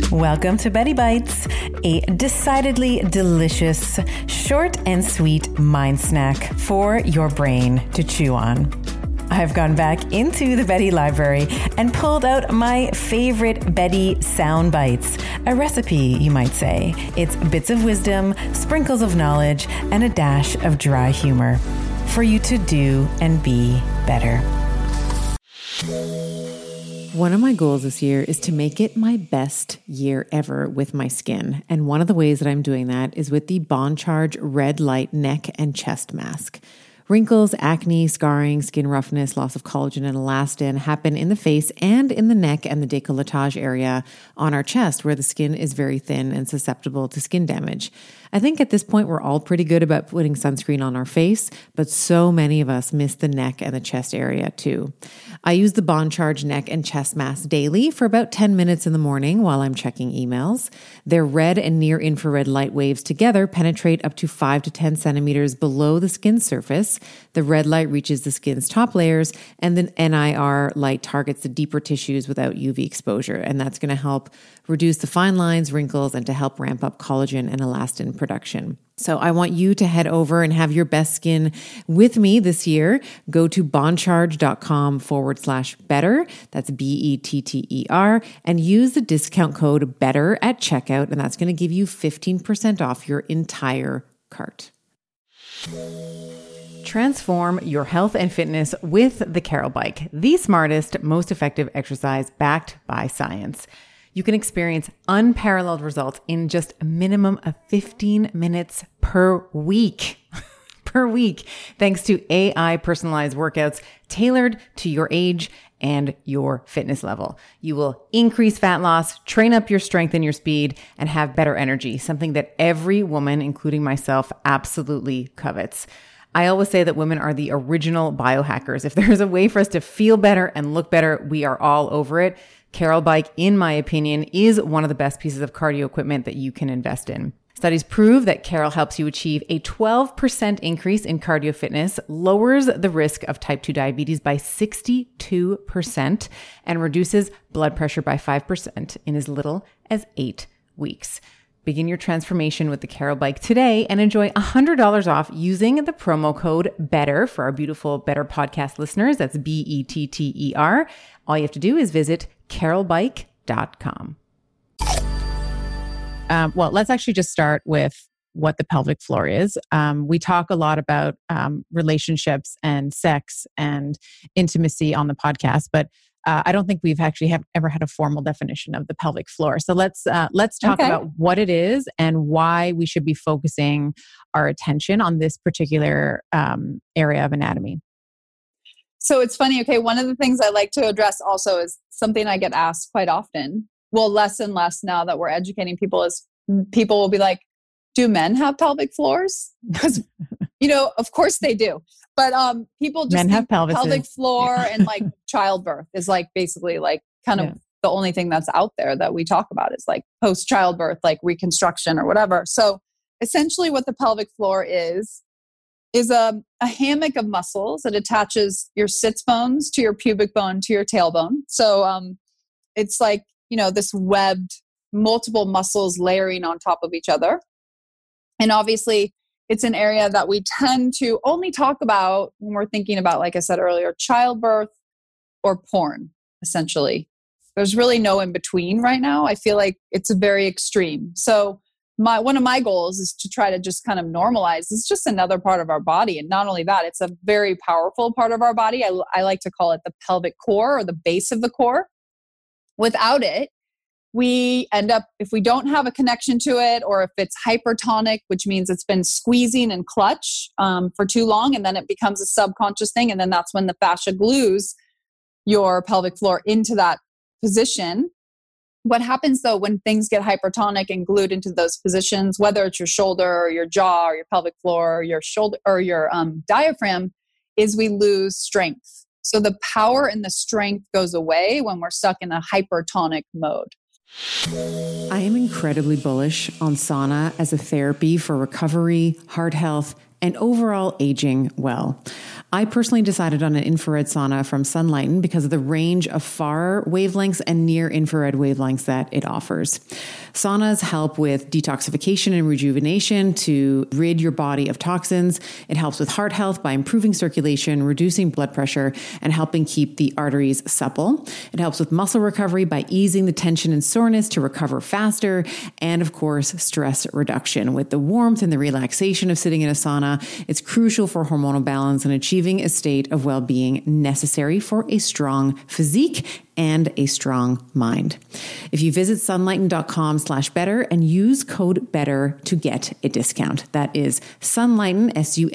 Welcome to Betty Bites, a decidedly delicious, short and sweet mind snack for your brain to chew on. I've gone back into the Betty library and pulled out my favorite Betty sound bites, a recipe, you might say. It's bits of wisdom, sprinkles of knowledge, and a dash of dry humor for you to do and be better. One of my goals this year is to make it my best year ever with my skin. And one of the ways that I'm doing that is with the Bond Charge Red Light Neck and Chest Mask. Wrinkles, acne, scarring, skin roughness, loss of collagen and elastin happen in the face and in the neck and the décolletage area on our chest where the skin is very thin and susceptible to skin damage. I think at this point we're all pretty good about putting sunscreen on our face, but so many of us miss the neck and the chest area too. I use the Bond Charge Neck and Chest Mask daily for about 10 minutes in the morning while I'm checking emails. Their red and near infrared light waves together penetrate up to 5 to 10 centimeters below the skin surface. The red light reaches the skin's top layers, and then NIR light targets the deeper tissues without UV exposure. And that's going to help reduce the fine lines, wrinkles, and to help ramp up collagen and elastin production. So I want you to head over and have your best skin with me this year. Go to bondcharge.com/better. That's BETTER, and use the discount code BETTER at checkout. And that's going to give you 15% off your entire cart. Transform your health and fitness with the Carol Bike, the smartest, most effective exercise backed by science. You can experience unparalleled results in just a minimum of 15 minutes per week. Thanks to AI personalized workouts tailored to your age and your fitness level. You will increase fat loss, train up your strength and your speed, and have better energy, something that every woman, including myself, absolutely covets. I always say that women are the original biohackers. If there's a way for us to feel better and look better, we are all over it. Carol Bike, in my opinion, is one of the best pieces of cardio equipment that you can invest in. Studies prove that Carol helps you achieve a 12% increase in cardio fitness, lowers the risk of type 2 diabetes by 62%, and reduces blood pressure by 5% in as little as 8 weeks. Begin your transformation with the Carol Bike today and enjoy $100 off using the promo code BETTER for our beautiful Better Podcast listeners. That's BETTER. All you have to do is visit carolbike.com. Well, let's actually just start with what the pelvic floor is. We talk a lot about relationships and sex and intimacy on the podcast, but I don't think we've actually ever had a formal definition of the pelvic floor. So let's talk about what it is and why we should be focusing our attention on this particular area of anatomy. So it's funny. Okay. One of the things I like to address also is something I get asked quite often. Well, less and less now that we're educating people, is people will be like, do men have pelvic floors? Because, of course they do. But people just men have pelvic floor and like childbirth is like basically like kind of the only thing that's out there that we talk about is like post childbirth, like reconstruction or whatever. So essentially what the pelvic floor is a hammock of muscles that attaches your sits bones to your pubic bone to your tailbone. So it's like, this webbed multiple muscles layering on top of each other. And obviously it's an area that we tend to only talk about when we're thinking about, like I said earlier, childbirth or porn, essentially. There's really no in between right now. I feel like it's very extreme. So one of my goals is to try to just kind of normalize. It's just another part of our body. And not only that, it's a very powerful part of our body. I like to call it the pelvic core or the base of the core. Without it, we end up, if we don't have a connection to it, or if it's hypertonic, which means it's been squeezing and clutch for too long, and then it becomes a subconscious thing. And then that's when the fascia glues your pelvic floor into that position. What happens though, when things get hypertonic and glued into those positions, whether it's your shoulder or your jaw or your pelvic floor or your shoulder or your diaphragm, is we lose strength. So the power and the strength goes away when we're stuck in a hypertonic mode. I am incredibly bullish on sauna as a therapy for recovery, heart health, and overall aging well. I personally decided on an infrared sauna from Sunlighten because of the range of far wavelengths and near infrared wavelengths that it offers. Saunas help with detoxification and rejuvenation to rid your body of toxins. It helps with heart health by improving circulation, reducing blood pressure, and helping keep the arteries supple. It helps with muscle recovery by easing the tension and soreness to recover faster. And of course, stress reduction. With the warmth and the relaxation of sitting in a sauna, it's crucial for hormonal balance and achieving a state of well-being necessary for a strong physique and a strong mind. If you visit sunlighten.com/better and use code BETTER to get a discount. That is Sunlighten,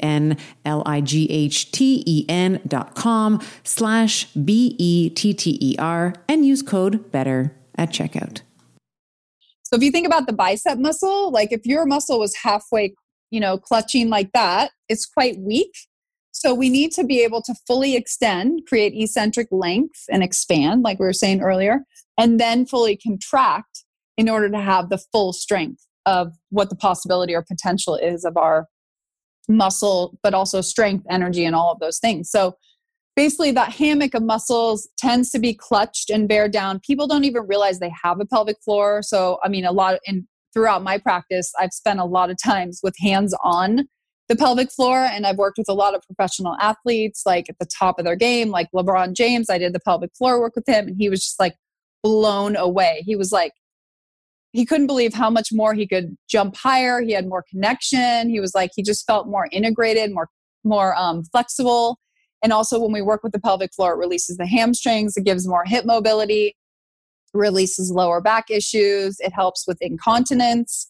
sunlighten.com/BETTER and use code BETTER at checkout. So if you think about the bicep muscle, like if your muscle was halfway, clutching like that, it's quite weak. So we need to be able to fully extend, create eccentric length and expand, like we were saying earlier, and then fully contract in order to have the full strength of what the possibility or potential is of our muscle, but also strength, energy, and all of those things. So basically that hammock of muscles tends to be clutched and bear down. People don't even realize they have a pelvic floor. So, throughout my practice, I've spent a lot of times with hands on the pelvic floor. And I've worked with a lot of professional athletes, like at the top of their game, like LeBron James. I did the pelvic floor work with him and he was just like blown away. He was like, he couldn't believe how much more he could jump higher. He had more connection. He was like, he just felt more integrated, more flexible. And also when we work with the pelvic floor, it releases the hamstrings. It gives more hip mobility, releases lower back issues. It helps with incontinence.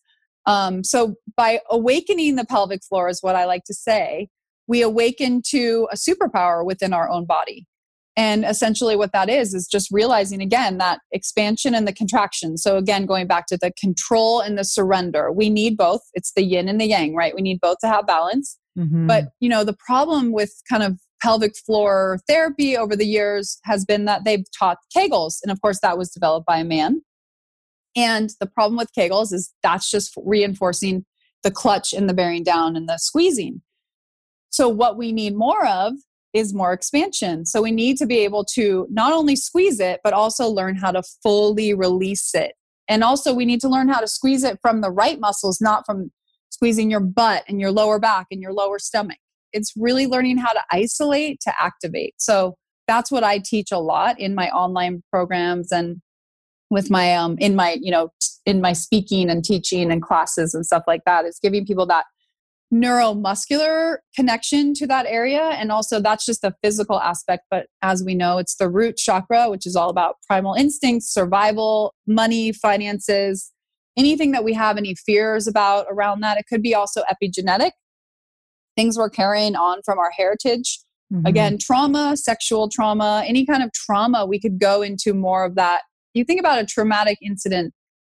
So by awakening the pelvic floor is what I like to say, we awaken to a superpower within our own body. And essentially what that is just realizing again, that expansion and the contraction. So again, going back to the control and the surrender, we need both. It's the yin and the yang, right? We need both to have balance. Mm-hmm. But the problem with kind of pelvic floor therapy over the years has been that they've taught Kegels. And of course that was developed by a man. And the problem with Kegels is that's just reinforcing the clutch and the bearing down and the squeezing. So what we need more of is more expansion. So we need to be able to not only squeeze it, but also learn how to fully release it. And also we need to learn how to squeeze it from the right muscles, not from squeezing your butt and your lower back and your lower stomach. It's really learning how to isolate to activate. So that's what I teach a lot in my online programs and with my in my speaking and teaching and classes and stuff like that, is giving people that neuromuscular connection to that area. And also that's just the physical aspect. But as we know, it's the root chakra, which is all about primal instincts, survival, money, finances, anything that we have any fears about around that. It could be also epigenetic, things we're carrying on from our heritage. Mm-hmm. Again, trauma, sexual trauma, any kind of trauma, we could go into more of that. You think about a traumatic incident,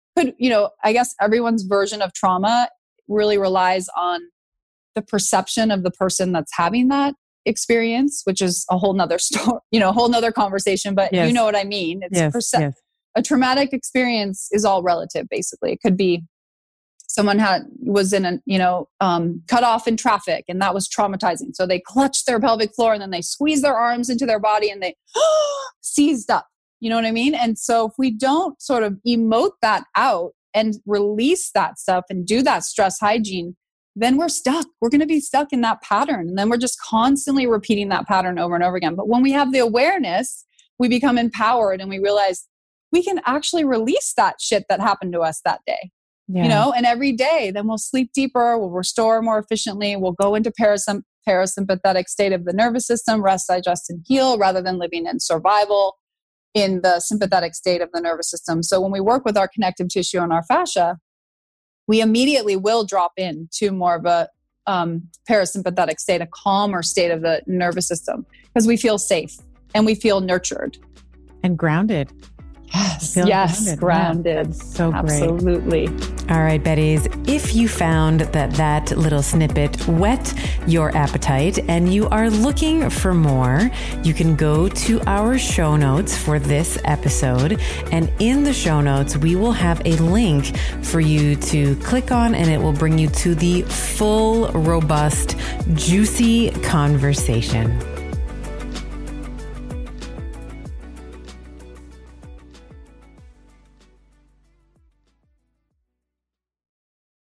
I guess everyone's version of trauma really relies on the perception of the person that's having that experience, which is a whole nother story, a whole nother conversation, but yes. You know what I mean? It's yes. A traumatic experience is all relative, basically. It could be someone was in cut off in traffic and that was traumatizing. So they clutched their pelvic floor and then they squeezed their arms into their body and they seized up. You know what I mean? And so if we don't sort of emote that out and release that stuff and do that stress hygiene, then we're stuck. We're going to be stuck in that pattern. And then we're just constantly repeating that pattern over and over again. But when we have the awareness, we become empowered and we realize we can actually release that shit that happened to us that day. Yeah. And every day, then we'll sleep deeper, we'll restore more efficiently, we'll go into parasympathetic state of the nervous system, rest, digest, and heal, rather than living in survival in the sympathetic state of the nervous system. So when we work with our connective tissue and our fascia, we immediately will drop into more of a parasympathetic state, a calmer state of the nervous system, because we feel safe and we feel nurtured. And grounded. Yes, grounded. Yeah, that's so great. Absolutely. All right, Betties, if you found that little snippet whet your appetite and you are looking for more, you can go to our show notes for this episode. And in the show notes, we will have a link for you to click on, and it will bring you to the full, robust, juicy conversation.